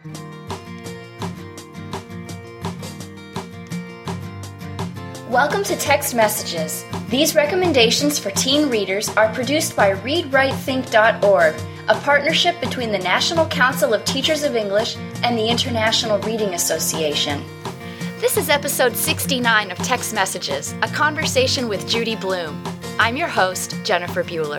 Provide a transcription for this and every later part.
Welcome to Text Messages. These recommendations for teen readers are produced by ReadWriteThink.org, a partnership between the National Council of Teachers of English and the International Reading Association. This is episode 69 of Text Messages, a conversation with Judy Blume. I'm your host, Jennifer Bueller.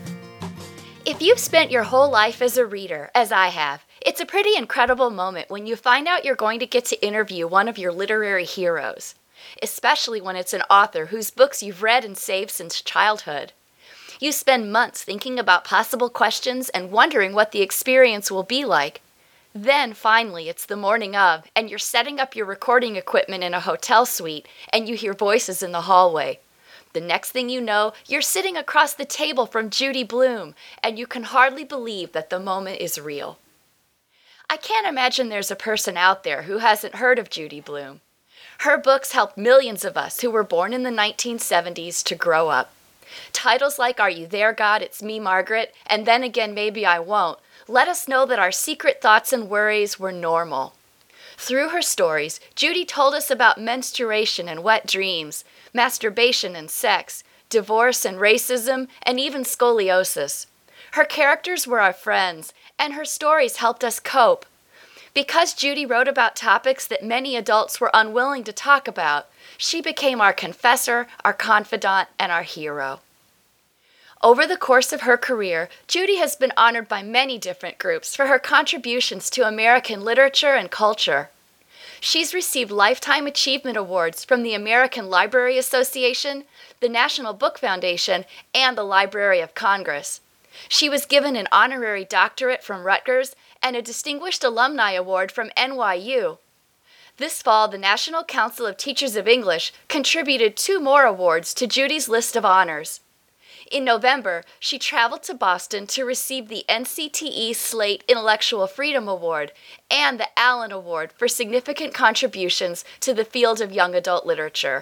If you've spent your whole life as a reader, as I have, it's a pretty incredible moment when you find out you're going to get to interview one of your literary heroes, especially when it's an author whose books you've read and saved since childhood. You spend months thinking about possible questions and wondering what the experience will be like. Then, finally, it's the morning of, and you're setting up your recording equipment in a hotel suite, and you hear voices in the hallway. The next thing you know, you're sitting across the table from Judy Blume, and you can hardly believe that the moment is real. I can't imagine there's a person out there who hasn't heard of Judy Blume. Her books helped millions of us who were born in the 1970s to grow up. Titles like Are You There, God? It's Me, Margaret, and Then Again, Maybe I Won't, let us know that our secret thoughts and worries were normal. Through her stories, Judy told us about menstruation and wet dreams, masturbation and sex, divorce and racism, and even scoliosis. Her characters were our friends, and her stories helped us cope. Because Judy wrote about topics that many adults were unwilling to talk about, she became our confessor, our confidant, and our hero. Over the course of her career, Judy has been honored by many different groups for her contributions to American literature and culture. She's received Lifetime Achievement Awards from the American Library Association, the National Book Foundation, and the Library of Congress. She was given an honorary doctorate from Rutgers and a Distinguished Alumni Award from NYU. This fall, the National Council of Teachers of English contributed 2 more awards to Judy's list of honors. In November, she traveled to Boston to receive the NCTE Slate Intellectual Freedom Award and the Allen Award for significant contributions to the field of young adult literature.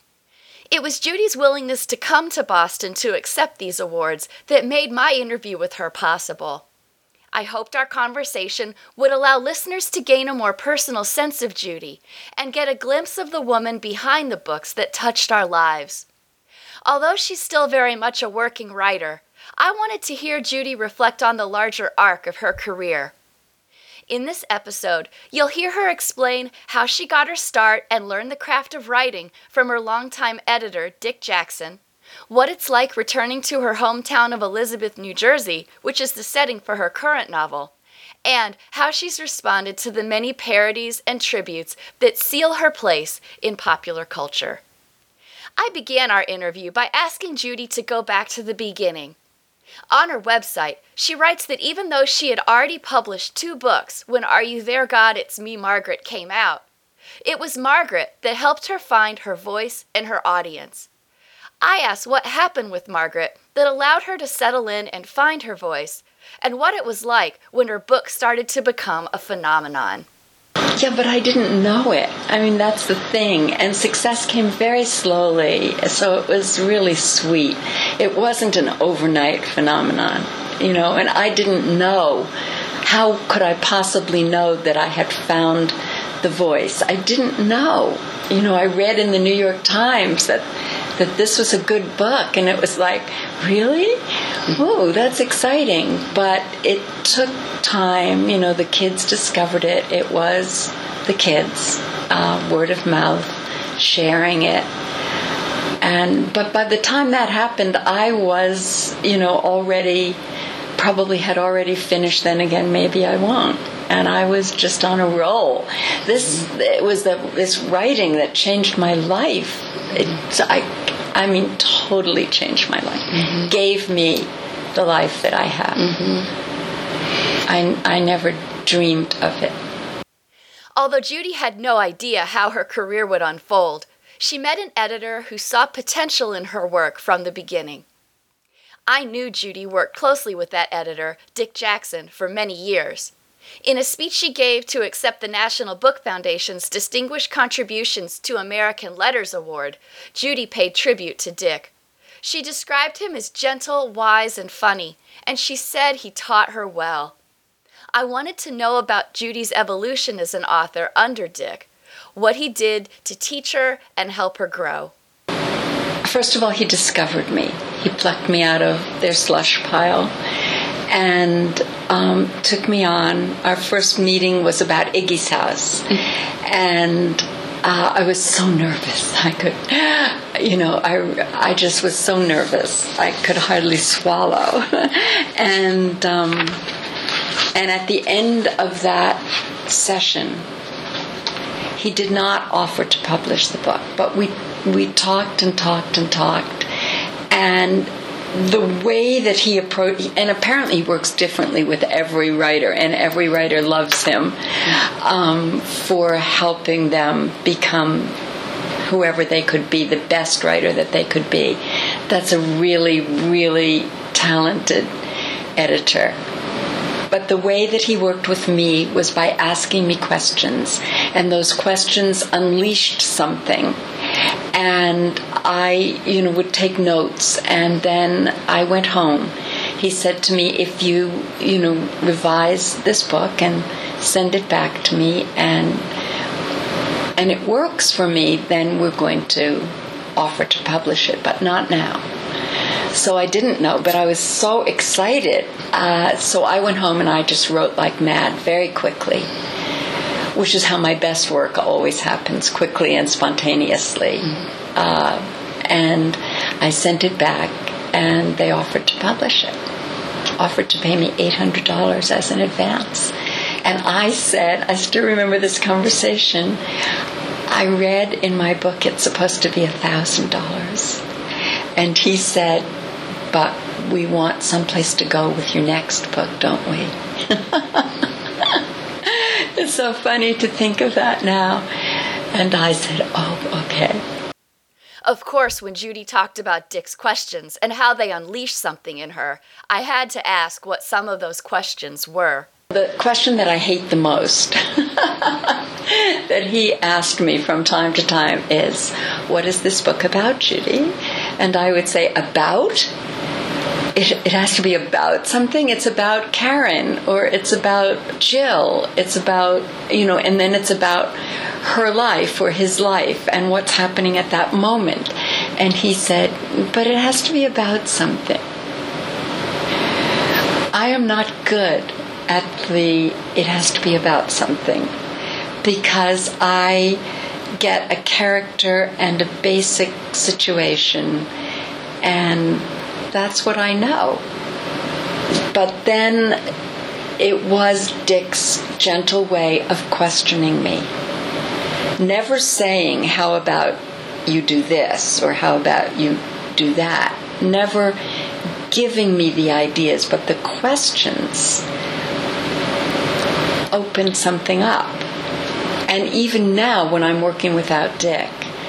It was Judy's willingness to come to Boston to accept these awards that made my interview with her possible. I hoped our conversation would allow listeners to gain a more personal sense of Judy and get a glimpse of the woman behind the books that touched our lives. Although she's still very much a working writer, I wanted to hear Judy reflect on the larger arc of her career. In this episode, you'll hear her explain how she got her start and learned the craft of writing from her longtime editor, Dick Jackson, what it's like returning to her hometown of Elizabeth, New Jersey, which is the setting for her current novel, and how she's responded to the many parodies and tributes that seal her place in popular culture. I began our interview by asking Judy to go back to the beginning. On her website, she writes that even though she had already published 2 books when Are You There, God? It's Me, Margaret came out, it was Margaret that helped her find her voice and her audience. I asked what happened with Margaret that allowed her to settle in and find her voice, and what it was like when her book started to become a phenomenon. Yeah, but I didn't know it. I mean, that's the thing. And success came very slowly, so it was really sweet. It wasn't an overnight phenomenon, and I didn't know. How could I possibly know that I had found the voice? I didn't know. I read in the New York Times that this was a good book, and it was like, really? Whoa, that's exciting. But it took time. The kids discovered it. It was the kids, word of mouth, sharing it. But by the time that happened, I was, had already finished Then Again, Maybe I Won't. And I was just on a roll. It was this writing that changed my life. Totally changed my life. Mm-hmm. Gave me the life that I have. Mm-hmm. I never dreamed of it. Although Judy had no idea how her career would unfold, she met an editor who saw potential in her work from the beginning. I knew Judy worked closely with that editor, Dick Jackson, for many years. In a speech she gave to accept the National Book Foundation's Distinguished Contributions to American Letters Award, Judy paid tribute to Dick. She described him as gentle, wise, and funny, and she said he taught her well. I wanted to know about Judy's evolution as an author under Dick, what he did to teach her and help her grow. First of all, he discovered me. He plucked me out of their slush pile and took me on. Our first meeting was about Iggy's House. And I was so nervous. I just was so nervous. I could hardly swallow. And at the end of that session, he did not offer to publish the book, but we talked and talked and talked. And the way that he approached, and apparently he works differently with every writer, and every writer loves him for helping them become whoever they could be, the best writer that they could be. That's a really, really talented editor. But the way that he worked with me was by asking me questions, and those questions unleashed something. And I, would take notes, and then I went home. He said to me, if you, revise this book and send it back to me, and it works for me, then we're going to offer to publish it, but not now. So I didn't know, but I was so excited. So I went home and I just wrote like mad, very quickly, which is how my best work always happens, quickly and spontaneously. And I sent it back, and they offered to publish it, offered to pay me $800 as an advance. And I said, I still remember this conversation, I read in my book it's supposed to be $1,000. And he said, but we want someplace to go with your next book, don't we? It's so funny to think of that now. And I said, oh, okay. Of course, when Judy talked about Dick's questions and how they unleashed something in her, I had to ask what some of those questions were. The question that I hate the most that he asked me from time to time is, what is this book about, Judy? And I would say, about? It has to be about something. It's about Karen, or it's about Jill. It's about, and then it's about her life or his life and what's happening at that moment. And he said, but it has to be about something. I am not good at it has to be about something, because I get a character and a basic situation, and that's what I know. But then it was Dick's gentle way of questioning me. Never saying, how about you do this, or how about you do that. Never giving me the ideas, but the questions opened something up. And even now, when I'm working without Dick,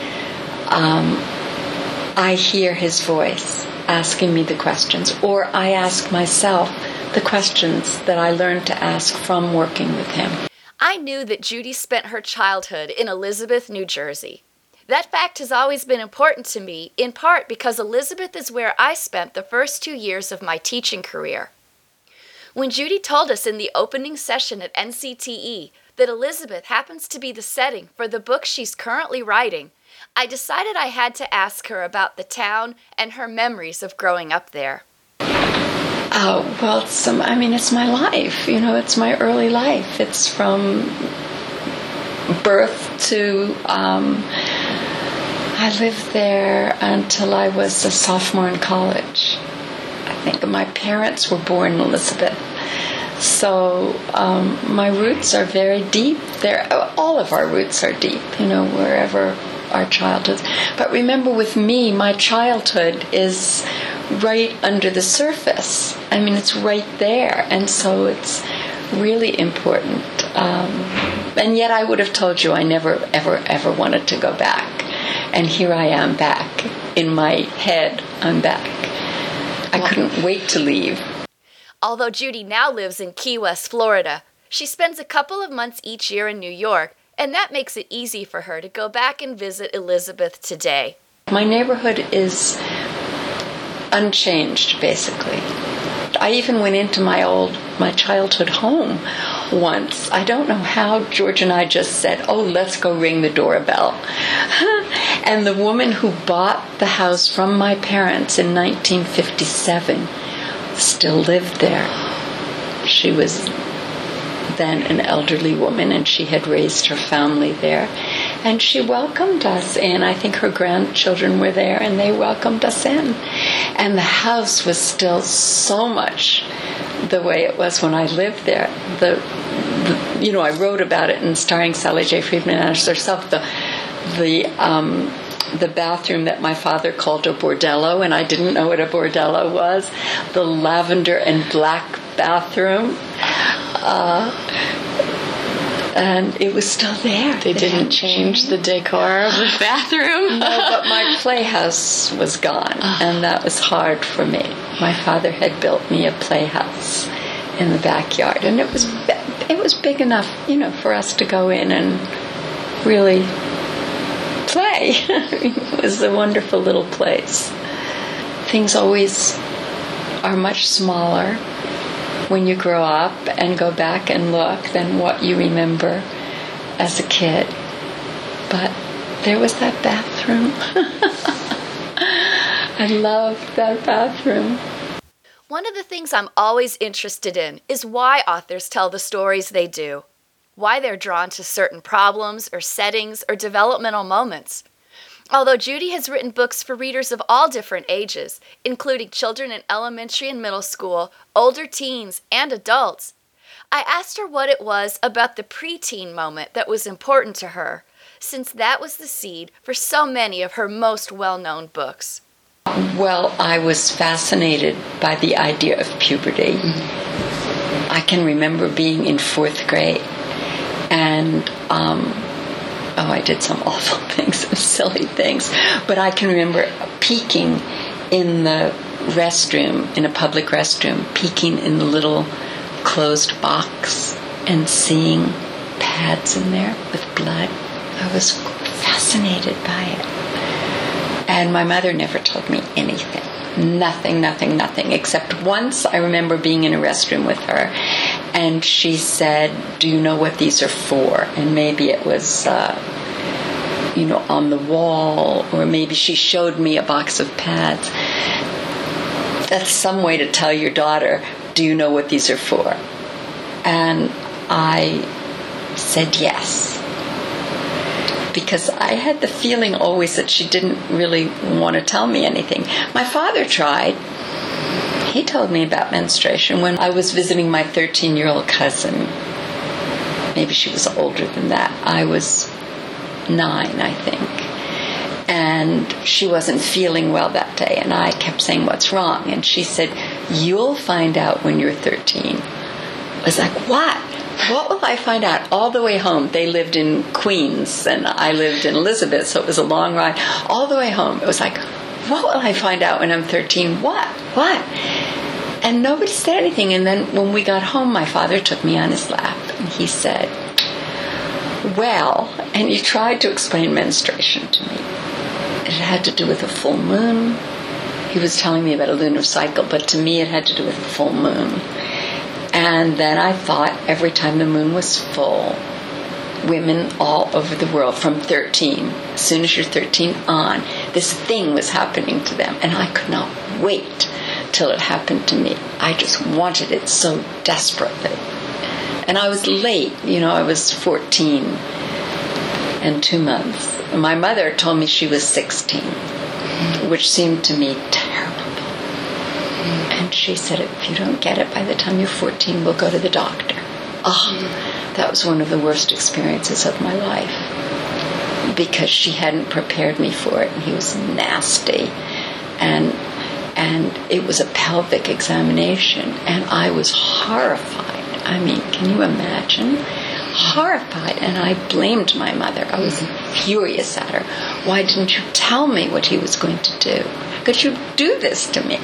I hear his voice asking me the questions, or I ask myself the questions that I learned to ask from working with him. I knew that Judy spent her childhood in Elizabeth, New Jersey. That fact has always been important to me, in part because Elizabeth is where I spent the first 2 years of my teaching career. When Judy told us in the opening session at NCTE that Elizabeth happens to be the setting for the book she's currently writing, I decided I had to ask her about the town and her memories of growing up there. Well, it's my life. It's my early life. It's from birth to... I lived there until I was a sophomore in college. I think my parents were born in Elizabeth. So my roots are very deep. All of our roots are deep, wherever our childhood. But remember, with me, my childhood is right under the surface. It's right there. And so it's really important. And yet I would have told you I never, ever, ever wanted to go back. And here I am back. In my head, I'm back. I couldn't wait to leave. Although Judy now lives in Key West, Florida, she spends a couple of months each year in New York, and that makes it easy for her to go back and visit Elizabeth today. My neighborhood is unchanged, basically. I even went into my old my childhood home once. I don't know how George and I just said, oh, let's go ring the doorbell. And the woman who bought the house from my parents in 1957 still lived there. She was then an elderly woman, and she had raised her family there. And she welcomed us in. I think her grandchildren were there, and they welcomed us in. And the house was still so much the way it was when I lived there. I wrote about it in Starring Sally J. Friedman as herself. The bathroom that my father called a bordello, and I didn't know what a bordello was. The lavender and black bathroom. And it was still there. They didn't change the decor of the bathroom? No, but my playhouse was gone, and that was hard for me. My father had built me a playhouse in the backyard, and it was big enough, for us to go in and really play. It was a wonderful little place. Things always are much smaller when you grow up and go back and look than what you remember as a kid. But there was that bathroom. I loved that bathroom. One of the things I'm always interested in is why authors tell the stories they do, why they're drawn to certain problems or settings or developmental moments. Although Judy has written books for readers of all different ages, including children in elementary and middle school, older teens, and adults, I asked her what it was about the preteen moment that was important to her, since that was the seed for so many of her most well-known books. Well, I was fascinated by the idea of puberty. Mm-hmm. I can remember being in 4th grade, and I did some awful things, some silly things. But I can remember peeking in the restroom, in a public restroom, peeking in the little closed box and seeing pads in there with blood. I was fascinated by it. And my mother never told me anything. Nothing, except once I remember being in a restroom with her, and she said, do you know what these are for? And maybe it was, on the wall, or maybe she showed me a box of pads. That's some way to tell your daughter, do you know what these are for? And I said yes. Because I had the feeling always that she didn't really want to tell me anything. My father tried. He told me about menstruation when I was visiting my 13-year-old cousin. Maybe she was older than that. I was 9, I think. And she wasn't feeling well that day. And I kept saying, what's wrong? And she said, you'll find out when you're 13. I was like, what? What will I find out? All the way home. They lived in Queens, and I lived in Elizabeth, so it was a long ride. All the way home, it was like, what will I find out when I'm 13? What? And nobody said anything. And then when we got home, my father took me on his lap, and he said, well, and he tried to explain menstruation to me. It had to do with a full moon. He was telling me about a lunar cycle, but to me it had to do with a full moon. And then I thought every time the moon was full, women all over the world from 13, as soon as you're 13 on, this thing was happening to them. And I could not wait till it happened to me. I just wanted it so desperately. And I was late, I was 14 and 2 months. My mother told me she was 16, which seemed to me terrible. And she said, if you don't get it by the time you're 14, we'll go to the doctor. That was one of the worst experiences of my life, because she hadn't prepared me for it, and he was nasty. And it was a pelvic examination, and I was horrified. I mean, can you imagine? Horrified. And I blamed my mother. I was furious at her. Why didn't you tell me what he was going to do? How could you do this to me?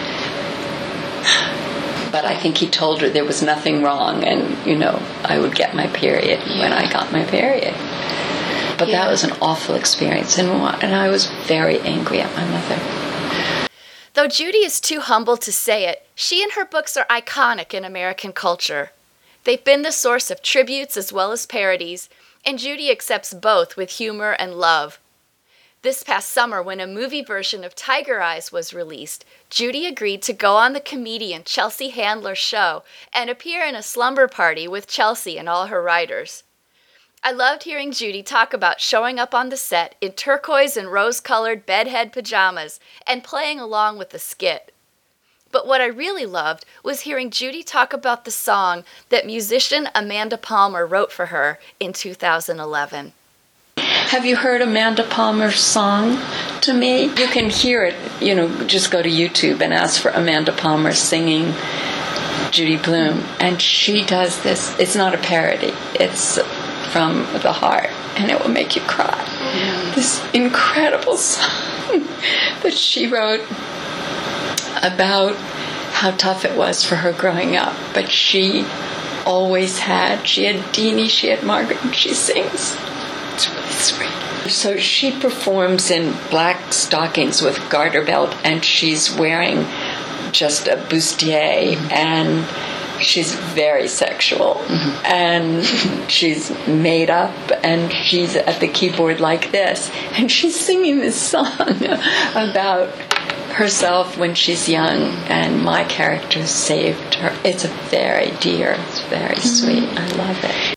But I think he told her there was nothing wrong, and, I would get my period when I got my period. But that was an awful experience, and I was very angry at my mother. Though Judy is too humble to say it, she and her books are iconic in American culture. They've been the source of tributes as well as parodies, and Judy accepts both with humor and love. This past summer, when a movie version of Tiger Eyes was released, Judy agreed to go on the comedian Chelsea Handler's show and appear in a slumber party with Chelsea and all her writers. I loved hearing Judy talk about showing up on the set in turquoise and rose-colored bedhead pajamas and playing along with the skit. But what I really loved was hearing Judy talk about the song that musician Amanda Palmer wrote for her in 2011. Have you heard Amanda Palmer's song to me? You can hear it, just go to YouTube and ask for Amanda Palmer singing Judy Blume. And she does this. It's not a parody. It's from the heart, and it will make you cry. This incredible song that she wrote about how tough it was for her growing up. But she had Deanie, she had Margaret, and she sings. It's really sweet. So she performs in black stockings with garter belt, and she's wearing just a bustier, and she's very sexual, and she's made up, and she's at the keyboard like this, and she's singing this song about herself when she's young, and my character saved her. It's very dear, it's very sweet. I love it.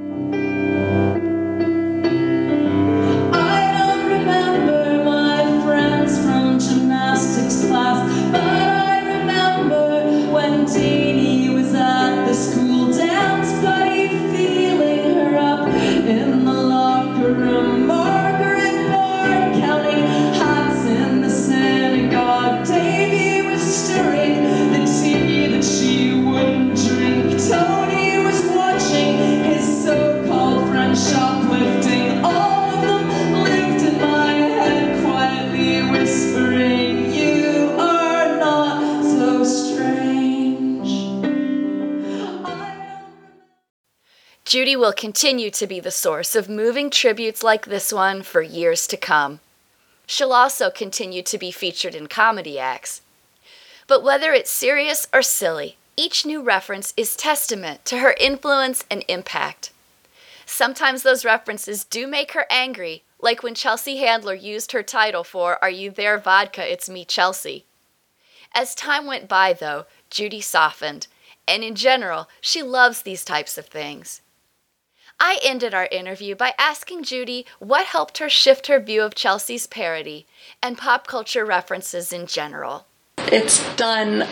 Judy will continue to be the source of moving tributes like this one for years to come. She'll also continue to be featured in comedy acts. But whether it's serious or silly, each new reference is testament to her influence and impact. Sometimes those references do make her angry, like when Chelsea Handler used her title for Are You There, Vodka? It's Me, Chelsea. As time went by, though, Judy softened, and in general, she loves these types of things. I ended our interview by asking Judy what helped her shift her view of Chelsea's parody and pop culture references in general. It's done,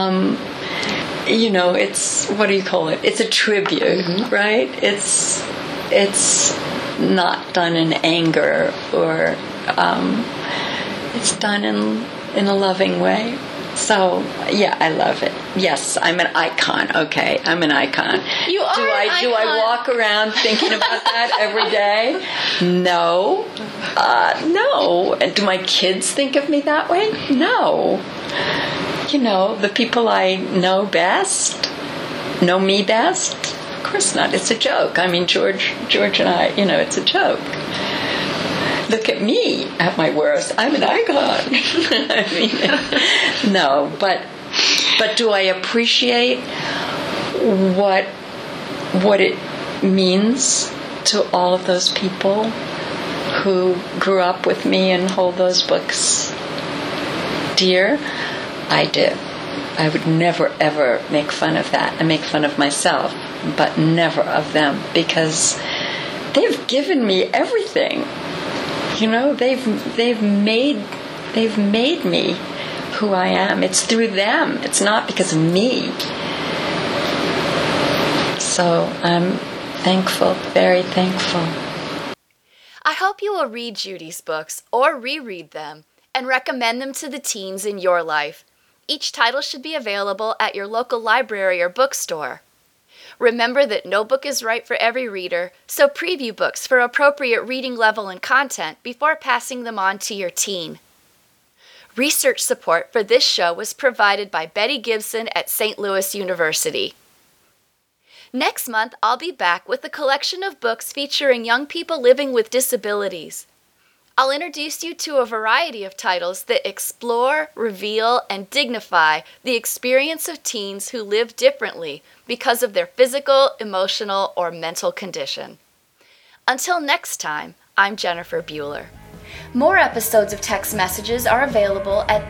it's, what do you call it? It's a tribute, right? It's not done in anger or, it's done in a loving way. So, yeah, I love it. Yes, I'm an icon. Okay, I'm an icon. You are an icon. Do I walk around thinking about that every day? No. No. Do my kids think of me that way? No. The people I know best, know me best? Of course not. It's a joke. I mean, George and I, it's a joke. Look at me at my worst. I'm an icon. No, but do I appreciate what it means to all of those people who grew up with me and hold those books dear? I do. I would never, ever make fun of that. I make fun of myself, but never of them, because they've given me everything. They've made me who I am. It's through them. It's not because of me. So I'm thankful, very thankful. I hope you will read Judy's books or reread them and recommend them to the teens in your life. Each title should be available at your local library or bookstore. Remember that no book is right for every reader, so preview books for appropriate reading level and content before passing them on to your teen. Research support for this show was provided by Betty Gibson at St. Louis University. Next month, I'll be back with a collection of books featuring young people living with disabilities. I'll introduce you to a variety of titles that explore, reveal, and dignify the experience of teens who live differently because of their physical, emotional, or mental condition. Until next time, I'm Jennifer Bueller. More episodes of Text Messages are available at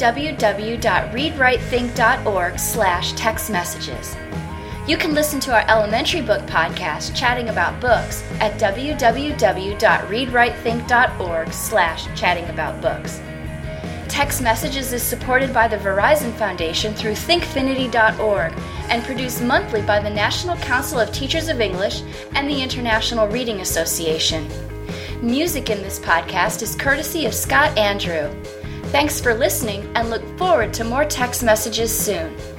www.readwritethink.org/textmessages. You can listen to our elementary book podcast, Chatting About Books, at www.readwritethink.org/chattingaboutbooks. Text Messages is supported by the Verizon Foundation through thinkfinity.org and produced monthly by the National Council of Teachers of English and the International Reading Association. Music in this podcast is courtesy of Scott Andrew. Thanks for listening and look forward to more Text Messages soon.